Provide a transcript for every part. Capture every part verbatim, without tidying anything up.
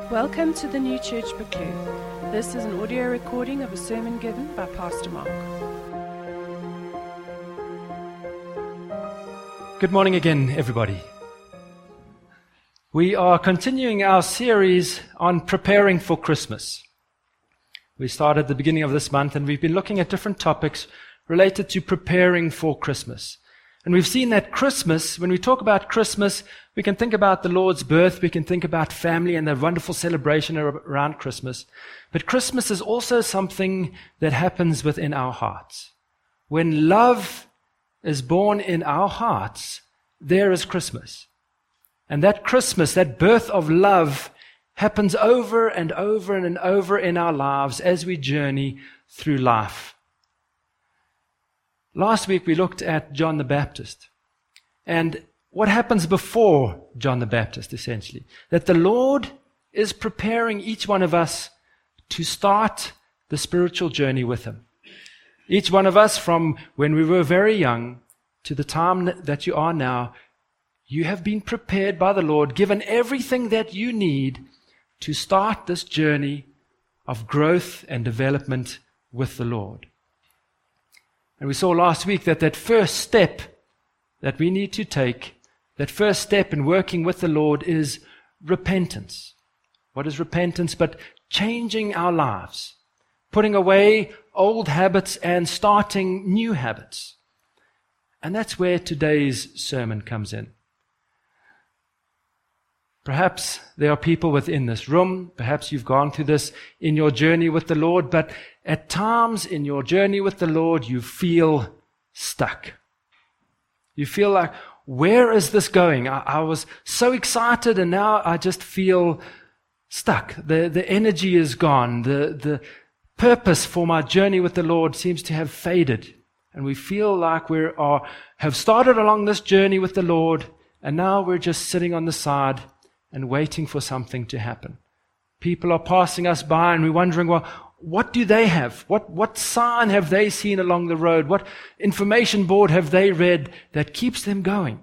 Welcome to the New Church Buccleuch. This is an audio recording of a sermon given by Pastor Mark. Good morning again, everybody. We are continuing our series on preparing for Christmas. We started at the beginning of this month, and we've been looking at different topics related to preparing for Christmas. And we've seen that Christmas, when we talk about Christmas, we can think about the Lord's birth, we can think about family and the wonderful celebration around Christmas. But Christmas is also something that happens within our hearts. When love is born in our hearts, there is Christmas. And that Christmas, that birth of love, happens over and over and over in our lives as we journey through life. Last week we looked at John the Baptist and what happens before John the Baptist, essentially. That the Lord is preparing each one of us to start the spiritual journey with Him. Each one of us, from when we were very young to the time that you are now, you have been prepared by the Lord, given everything that you need to start this journey of growth and development with the Lord. And we saw last week that that first step that we need to take, that first step in working with the Lord, is repentance. What is repentance but changing our lives, putting away old habits and starting new habits? And that's where today's sermon comes in. Perhaps there are people within this room, perhaps you've gone through this in your journey with the Lord, but at times in your journey with the Lord, you feel stuck. You feel like, where is this going? I, I was so excited and now I just feel stuck. The, the energy is gone. The, the purpose for my journey with the Lord seems to have faded. And we feel like we are have started along this journey with the Lord, and now we're just sitting on the side and waiting for something to happen. People are passing us by and we're wondering, well, what do they have? What, what sign have they seen along the road? What information board have they read that keeps them going?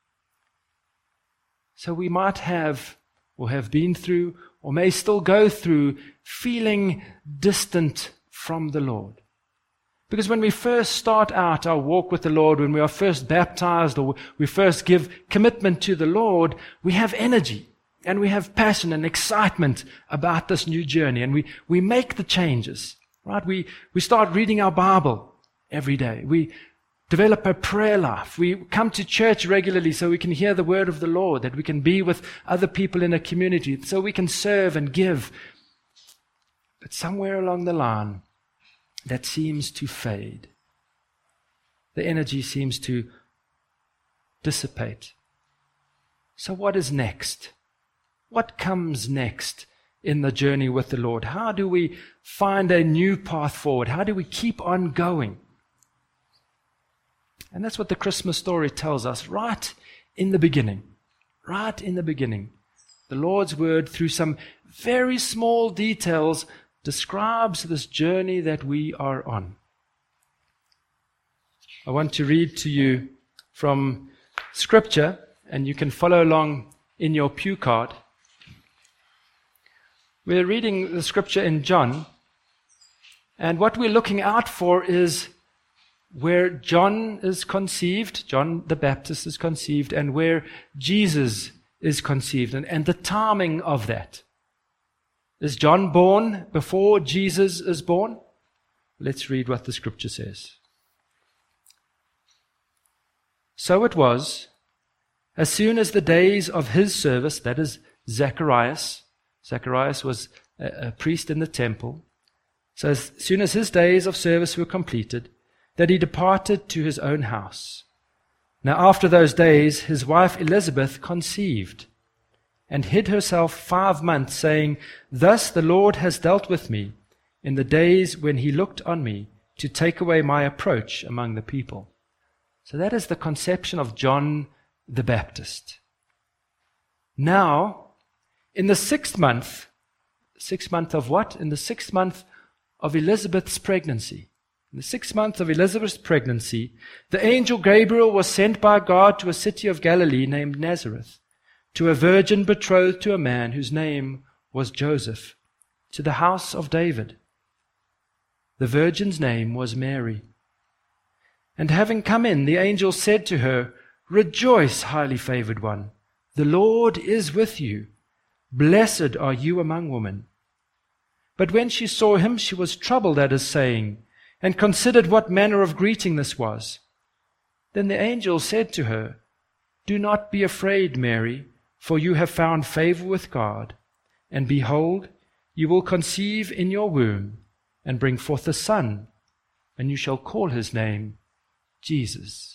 So we might have, or have been through, or may still go through, feeling distant from the Lord. Because when we first start out our walk with the Lord, when we are first baptized or we first give commitment to the Lord, we have energy and we have passion and excitement about this new journey, and we, we make the changes, right? We, we start reading our Bible every day. We develop a prayer life. We come to church regularly so we can hear the word of the Lord, that we can be with other people in a community, so we can serve and give. But somewhere along the line, that seems to fade. The energy seems to dissipate. So what is next? What comes next in the journey with the Lord? How do we find a new path forward? How do we keep on going? And that's what the Christmas story tells us right in the beginning. Right in the beginning. The Lord's word, through some very small details, describes this journey that we are on. I want to read to you from Scripture, and you can follow along in your pew card. We're reading the Scripture in John, and what we're looking out for is where John is conceived, John the Baptist is conceived, and where Jesus is conceived, and, and the timing of that. Is John born before Jesus is born? Let's read what the Scripture says. So it was, as soon as the days of his service, that is Zacharias, Zacharias was a, a priest in the temple, so as soon as his days of service were completed, that he departed to his own house. Now after those days, his wife Elizabeth conceived, and hid herself five months, saying, Thus the Lord has dealt with me in the days when he looked on me to take away my approach among the people. So that is the conception of John the Baptist. Now, in the sixth month, sixth month of what? In the sixth month of Elizabeth's pregnancy. In the sixth month of Elizabeth's pregnancy, the angel Gabriel was sent by God to a city of Galilee named Nazareth, to a virgin betrothed to a man whose name was Joseph, to the house of David. The virgin's name was Mary. And having come in, the angel said to her, Rejoice, highly favored one, the Lord is with you. Blessed are you among women. But when she saw him, she was troubled at his saying, and considered what manner of greeting this was. Then the angel said to her, Do not be afraid, Mary, for you have found favor with God. And behold, you will conceive in your womb, and bring forth a son, and you shall call his name Jesus.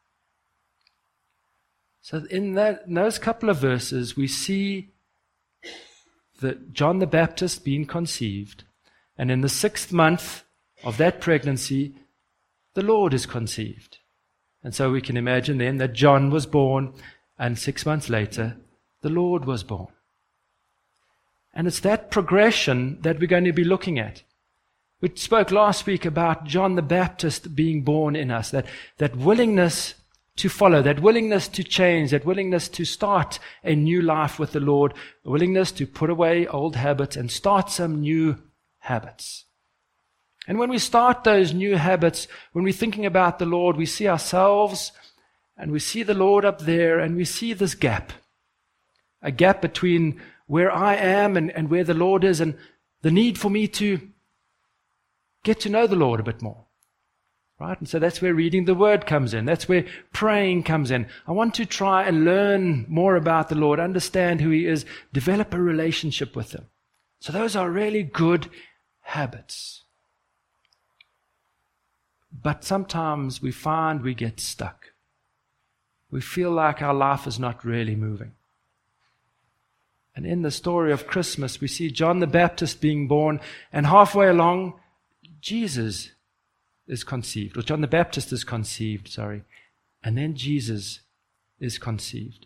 So in, that, in those couple of verses, we see that John the Baptist being conceived, and in the sixth month of that pregnancy, the Lord is conceived. And so we can imagine then that John was born, and six months later, the Lord was born. And it's that progression that we're going to be looking at. We spoke last week about John the Baptist being born in us, that, that willingness to follow, that willingness to change, that willingness to start a new life with the Lord, a willingness to put away old habits and start some new habits. And when we start those new habits, when we're thinking about the Lord, we see ourselves and we see the Lord up there and we see this gap, a gap between where I am and, and where the Lord is, and the need for me to get to know the Lord a bit more. Right? And so that's where reading the Word comes in. That's where praying comes in. I want to try and learn more about the Lord, understand who He is, develop a relationship with Him. So those are really good habits. But sometimes we find we get stuck. We feel like our life is not really moving. And in the story of Christmas, we see John the Baptist being born, and halfway along, Jesus is conceived, or John the Baptist is conceived, sorry, and then Jesus is conceived.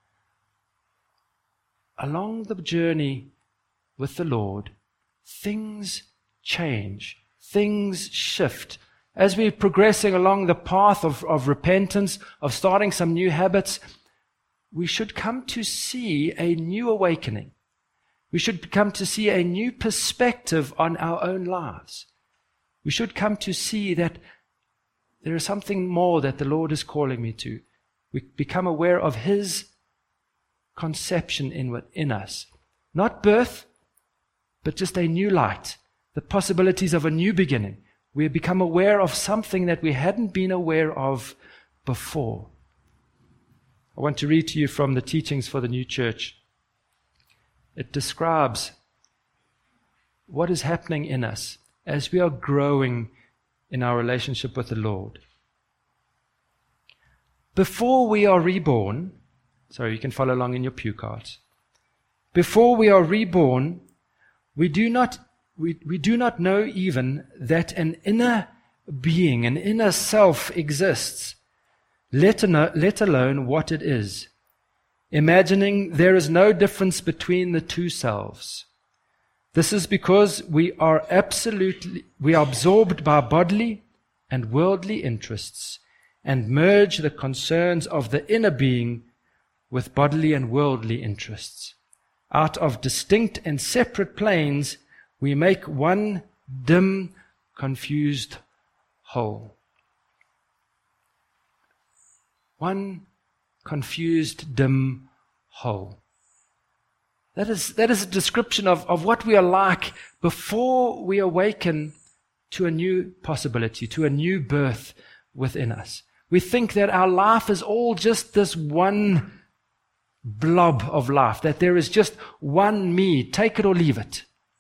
Along the journey with the Lord, things change, things shift. As we're progressing along the path of, of repentance, of starting some new habits, we should come to see a new awakening. We should come to see a new perspective on our own lives. We should come to see that there is something more that the Lord is calling me to. We become aware of His conception in, in us. Not birth, but just a new light, the possibilities of a new beginning. We become aware of something that we hadn't been aware of before. I want to read to you from the Teachings for the New Church. It describes what is happening in us as we are growing in our relationship with the Lord. Before we are reborn, sorry, you can follow along in your pew cards. Before we are reborn, we do not we, we do not know even that an inner being, an inner self exists, let, ano- let alone what it is. Imagining there is no difference between the two selves. This is because we are absolutely, we are absorbed by bodily and worldly interests and merge the concerns of the inner being with bodily and worldly interests. Out of distinct and separate planes, we make one dim, confused whole. One confused, dim whole. That is, that is a description of, of what we are like before we awaken to a new possibility, to a new birth within us. We think that our life is all just this one blob of life, that there is just one me, take it or leave it.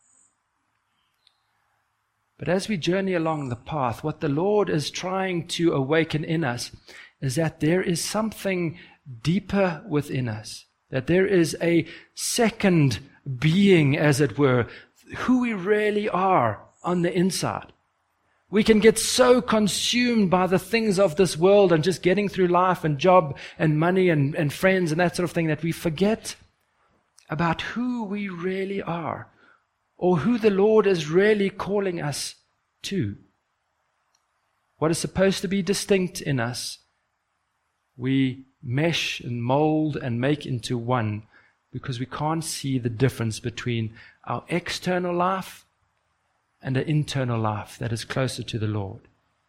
But as we journey along the path, what the Lord is trying to awaken in us is that there is something deeper within us, that there is a second being, as it were, who we really are on the inside. We can get so consumed by the things of this world and just getting through life and job and money and, and friends and that sort of thing that we forget about who we really are, or who the Lord is really calling us to. What is supposed to be distinct in us, we mesh and mold and make into one because we can't see the difference between our external life and an internal life that is closer to the Lord.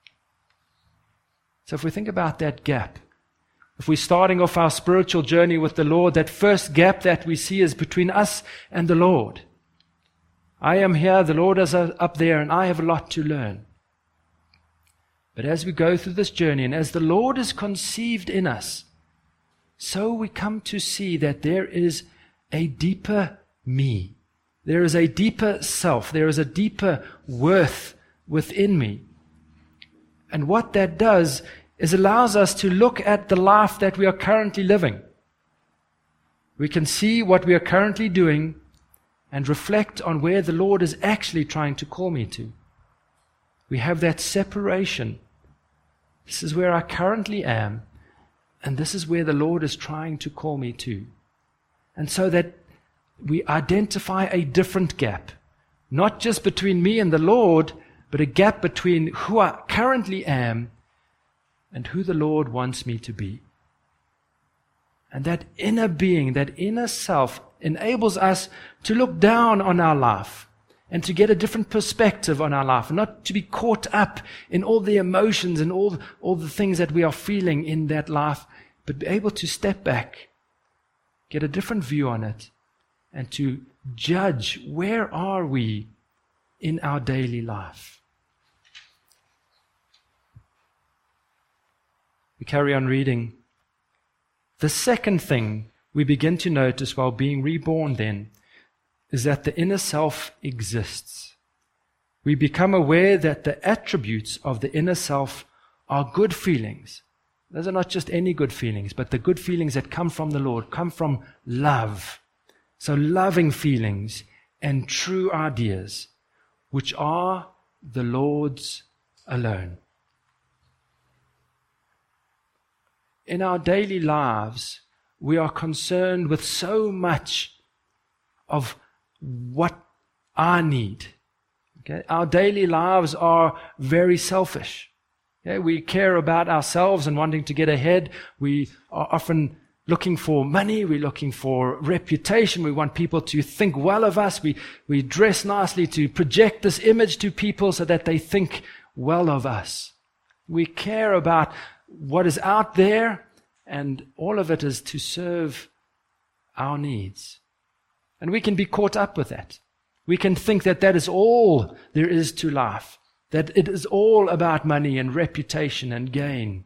So if we think about that gap, if we're starting off our spiritual journey with the Lord, that first gap that we see is between us and the Lord. I am here, the Lord is up there, and I have a lot to learn. But as we go through this journey, and as the Lord is conceived in us, so we come to see that there is a deeper me. There is a deeper self. There is a deeper worth within me. And what that does is allows us to look at the life that we are currently living. We can see what we are currently doing and reflect on where the Lord is actually trying to call me to. We have that separation. This is where I currently am, and this is where the Lord is trying to call me to. And so that we identify a different gap, not just between me and the Lord, but a gap between who I currently am and who the Lord wants me to be. And that inner being, that inner self, enables us to look down on our life and to get a different perspective on our life, and not to be caught up in all the emotions and all, all the things that we are feeling in that life, but be able to step back, get a different view on it, and to judge where are we in our daily life. We carry on reading. The second thing we begin to notice while being reborn then is that the inner self exists. We become aware that the attributes of the inner self are good feelings. Those are not just any good feelings, but the good feelings that come from the Lord, come from love. So loving feelings and true ideas, which are the Lord's alone. In our daily lives, we are concerned with so much of what I need. Okay? Our daily lives are very selfish. Okay? We care about ourselves and wanting to get ahead. We are often looking for money. We're looking for reputation. We want people to think well of us. We, we dress nicely to project this image to people so that they think well of us. We care about what is out there, and all of it is to serve our needs. And we can be caught up with that. We can think that that is all there is to life, that it is all about money and reputation and gain.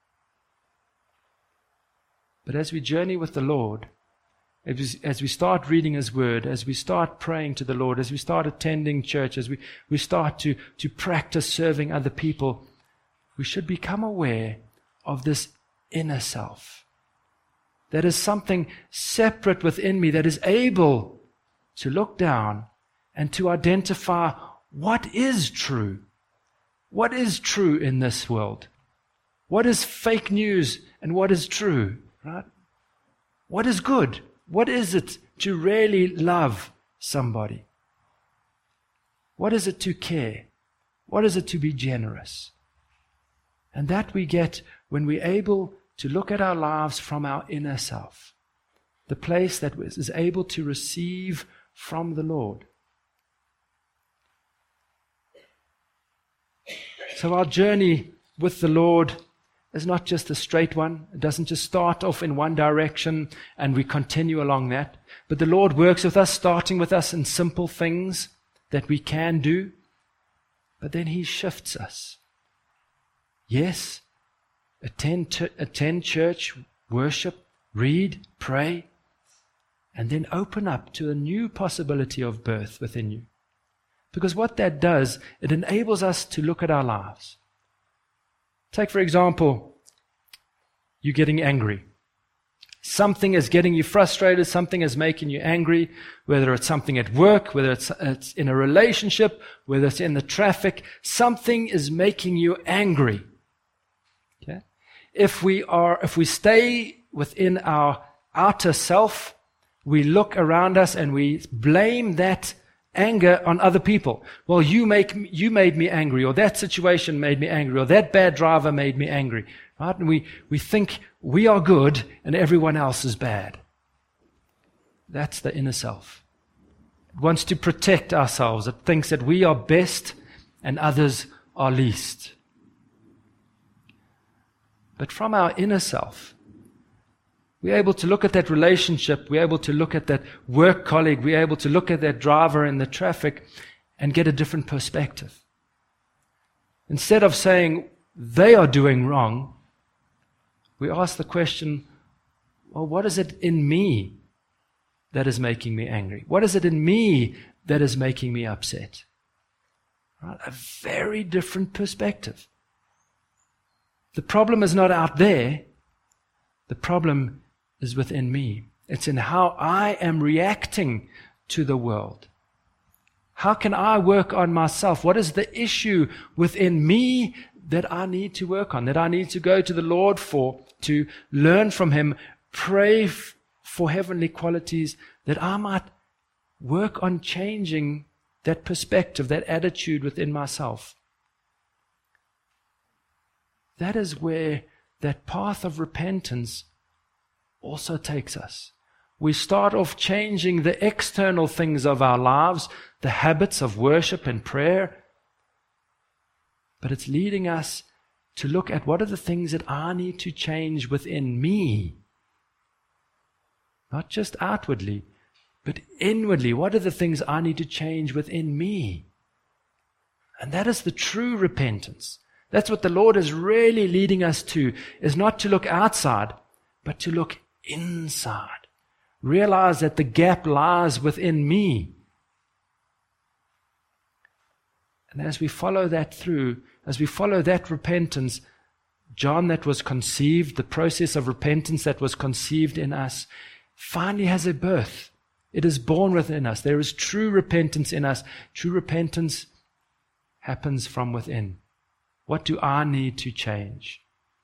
But as we journey with the Lord, as we start reading His Word, as we start praying to the Lord, as we start attending church, as we, we start to, to practice serving other people, we should become aware of this inner self. That is something separate within me that is able to look down and to identify what is true. What is true in this world? What is fake news and what is true? Right? What is good? What is it to really love somebody? What is it to care? What is it to be generous? And that we get when we're able to look at our lives from our inner self, the place that is able to receive from the Lord. So our journey with the Lord is not just a straight one. It doesn't just start off in one direction and we continue along that. But the Lord works with us, starting with us in simple things that we can do. But then He shifts us. Yes, attend, t- attend church, worship, read, pray, and then open up to a new possibility of birth within you. Because what that does, it enables us to look at our lives. Take, for example, you getting angry. Something is getting you frustrated, something is making you angry, whether it's something at work, whether it's, it's in a relationship, whether it's in the traffic, something is making you angry. Okay? If we are, if we stay within our outer self, we look around us and we blame that anger on other people. Well, you make me, you made me angry, or that situation made me angry, or that bad driver made me angry. Right? And we, we think we are good and everyone else is bad. That's the inner self. It wants to protect ourselves. It thinks that we are best and others are least. But from our inner self, we're able to look at that relationship, we're able to look at that work colleague, we're able to look at that driver in the traffic and get a different perspective. Instead of saying they are doing wrong, we ask the question, well, what is it in me that is making me angry? What is it in me that is making me upset? Right? A very different perspective. The problem is not out there. The problem is within me. It's in how I am reacting to the world. How can I work on myself? What is the issue within me that I need to work on, that I need to go to the Lord for, to learn from Him, pray f- for heavenly qualities, that I might work on changing that perspective, that attitude within myself? That is where that path of repentance also takes us. We start off changing the external things of our lives, the habits of worship and prayer, but it's leading us to look at what are the things that I need to change within me. Not just outwardly, but inwardly. What are the things I need to change within me? And that is the true repentance. That's what the Lord is really leading us to, is not to look outside, but to look inside. Realize that the gap lies within me. And as we follow that through, as we follow that repentance, John that was conceived, the process of repentance that was conceived in us, finally has a birth. It is born within us. There is true repentance in us. True repentance happens from within. What do I need to change?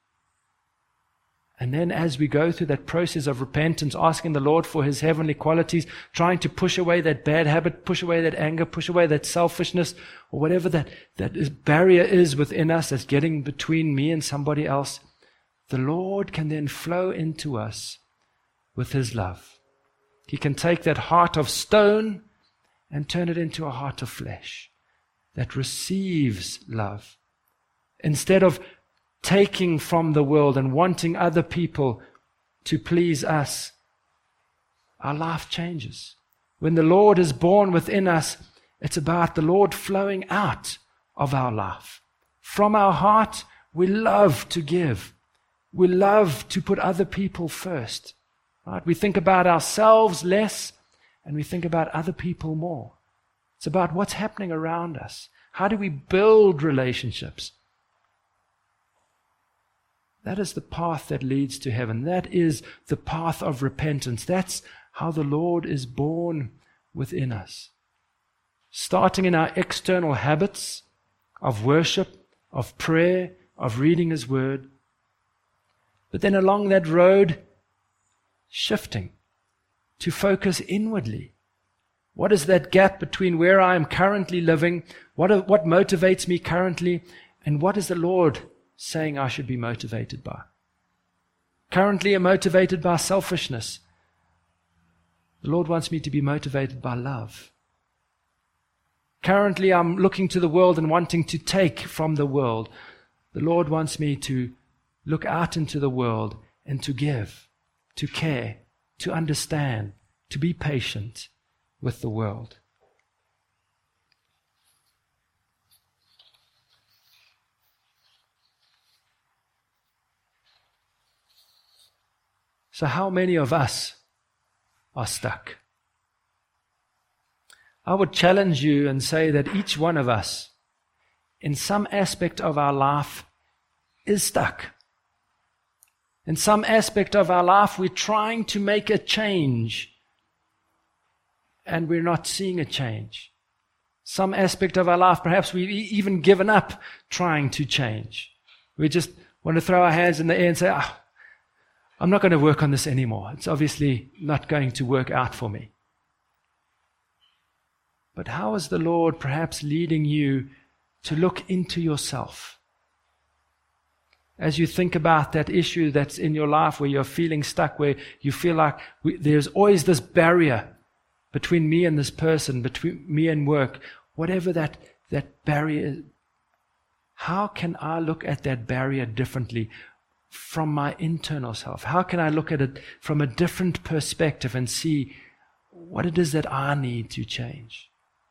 And then as we go through that process of repentance, asking the Lord for His heavenly qualities, trying to push away that bad habit, push away that anger, push away that selfishness, or whatever that, that is, barrier is within us that's getting between me and somebody else, the Lord can then flow into us with His love. He can take that heart of stone and turn it into a heart of flesh that receives love. Instead of taking from the world and wanting other people to please us, our life changes. When the Lord is born within us, it's about the Lord flowing out of our life. From our heart, we love to give. We love to put other people first. Right? We think about ourselves less, and we think about other people more. It's about what's happening around us. How do we build relationships? That is the path that leads to heaven. That is the path of repentance. That's how the Lord is born within us. Starting in our external habits of worship, of prayer, of reading His Word. But then along that road, shifting to focus inwardly. What is that gap between where I am currently living, what, what motivates me currently, and what is the Lord saying I should be motivated by? Currently I'm motivated by selfishness. The Lord wants me to be motivated by love. Currently I'm looking to the world and wanting to take from the world. The Lord wants me to look out into the world and to give, to care, to understand, to be patient with the world. So how many of us are stuck? I would challenge you and say that each one of us, in some aspect of our life, is stuck. In some aspect of our life, we're trying to make a change, and we're not seeing a change. Some aspect of our life, perhaps we've even given up trying to change. We just want to throw our hands in the air and say, ah, I'm not going to work on this anymore. It's obviously not going to work out for me. But how is the Lord perhaps leading you to look into yourself? As you think about that issue that's in your life where you're feeling stuck, where you feel like we, there's always this barrier between me and this person, between me and work, whatever that, that barrier is, how can I look at that barrier differently from my internal self? How can I look at it from a different perspective and see what it is that I need to change?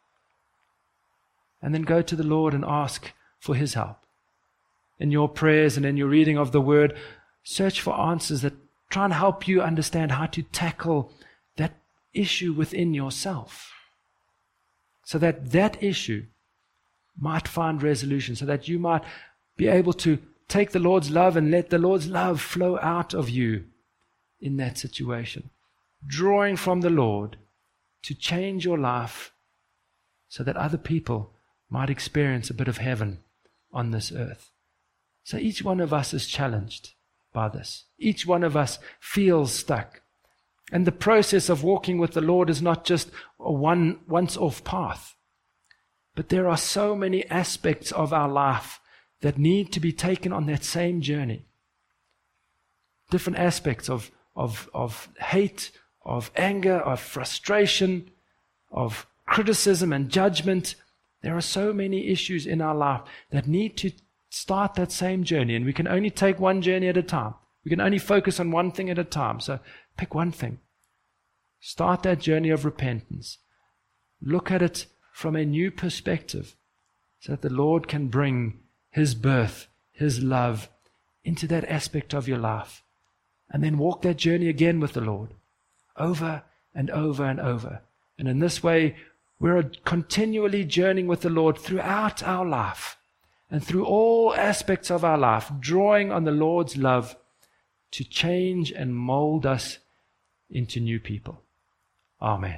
And then go to the Lord and ask for His help. In your prayers and in your reading of the Word, search for answers that try and help you understand how to tackle that issue within yourself, so that that issue might find resolution, so that you might be able to take the Lord's love and let the Lord's love flow out of you in that situation, drawing from the Lord to change your life so that other people might experience a bit of heaven on this earth. So each one of us is challenged by this. Each one of us feels stuck. And the process of walking with the Lord is not just a one once-off path. But there are so many aspects of our life that need to be taken on that same journey. Different aspects of, of, of hate, of anger, of frustration, of criticism and judgment. There are so many issues in our life that need to start that same journey, and we can only take one journey at a time. We can only focus on one thing at a time. So pick one thing. Start that journey of repentance. Look at it from a new perspective so that the Lord can bring His birth, His love into that aspect of your life. And then walk that journey again with the Lord over and over and over. And in this way, we're continually journeying with the Lord throughout our life. And through all aspects of our life, drawing on the Lord's love to change and mold us into new people. Amen.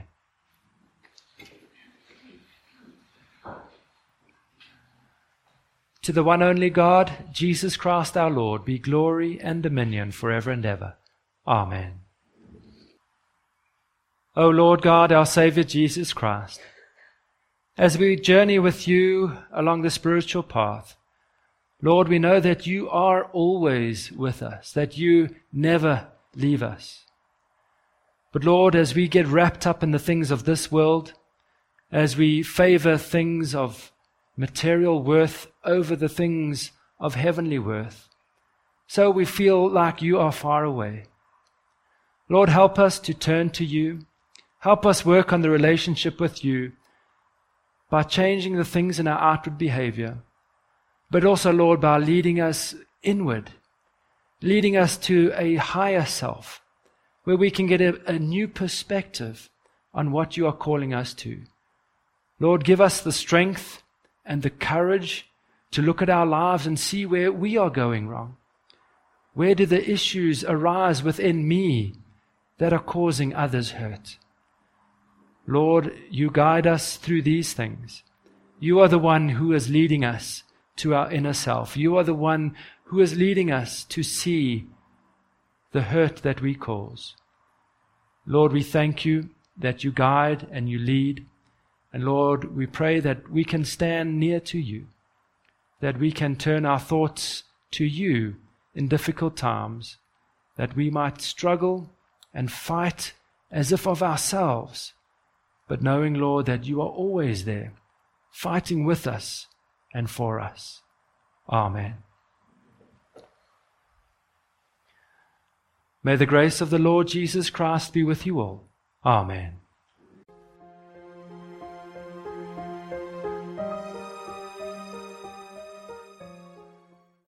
To the one only God, Jesus Christ our Lord, be glory and dominion forever and ever. Amen. O Lord God, our Savior Jesus Christ, as we journey with you along the spiritual path, Lord, we know that you are always with us, that you never leave us. But Lord, as we get wrapped up in the things of this world, as we favor things of material worth over the things of heavenly worth, so we feel like you are far away. Lord, help us to turn to you. Help us work on the relationship with you by changing the things in our outward behavior, but also, Lord, by leading us inward, leading us to a higher self, where we can get a, a new perspective on what you are calling us to. Lord, give us the strength and the courage to look at our lives and see where we are going wrong. Where do the issues arise within me that are causing others hurt? Lord, you guide us through these things. You are the one who is leading us to our inner self. You are the one who is leading us to see the hurt that we cause. Lord, we thank you that you guide and you lead. And Lord, we pray that we can stand near to you, that we can turn our thoughts to you in difficult times, that we might struggle and fight as if of ourselves, but knowing, Lord, that you are always there, fighting with us and for us. Amen. May the grace of the Lord Jesus Christ be with you all. Amen.